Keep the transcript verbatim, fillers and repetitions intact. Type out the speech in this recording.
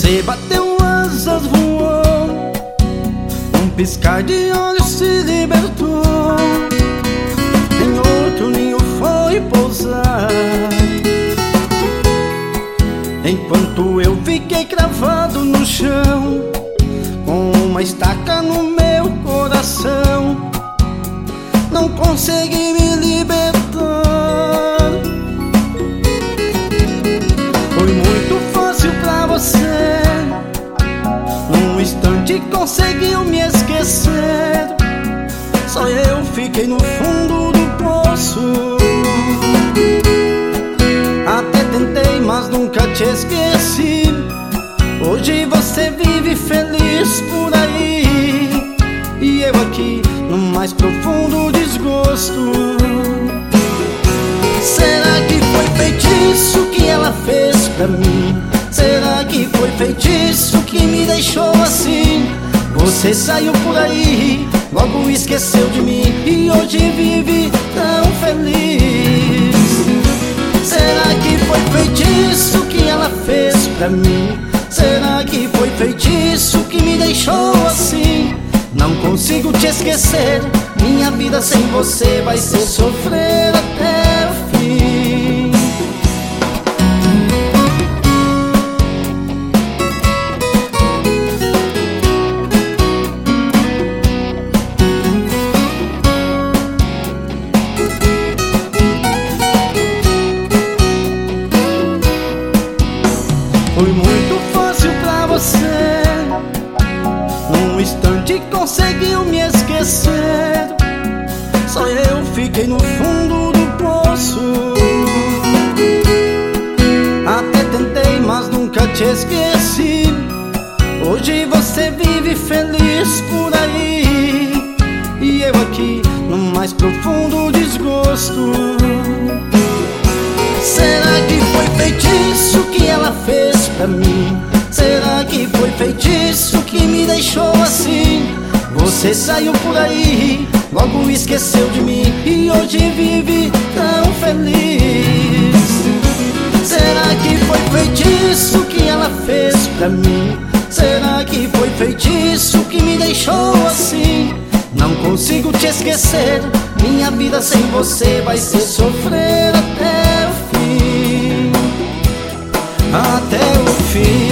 Você bateu asas, voou, um piscar de olhos se libertou. Em outro ninho foi pousar, enquanto eu fiquei cravado no chão, com uma estaca no meu coração. Não consegui me libertar. Foi muito fácil pra você, num instante conseguiu me esquecer. Só eu fiquei no fundo do poço. Até tentei, mas nunca te esqueci. Hoje você vive feliz por aí, e eu aqui no mais profundo desgosto. Será que foi feitiço que ela fez pra mim? Será que foi feitiço que me deixou assim? Você saiu por aí, logo esqueceu de mim, e hoje vive tão feliz. Será que foi feitiço que ela fez pra mim? Será que foi feitiço que me deixou assim? Não consigo te esquecer, minha vida sem você vai ser sofrer até o fim. Foi muito fácil pra você, num instante conseguiu me esquecer. Só eu fiquei no fundo do poço. Até tentei, mas nunca te esqueci. Hoje você vive feliz por aí, e eu aqui no mais profundo desgosto. Será que foi feitiço que ela fez pra mim? Será que foi feitiço que me deixou assim? Você saiu por aí, logo esqueceu de mim, e hoje vive tão feliz. Será que foi feitiço que ela fez pra mim? Será que foi feitiço que me deixou assim? Não consigo te esquecer, minha vida sem você vai ser sofrer até o fim. Até o fim.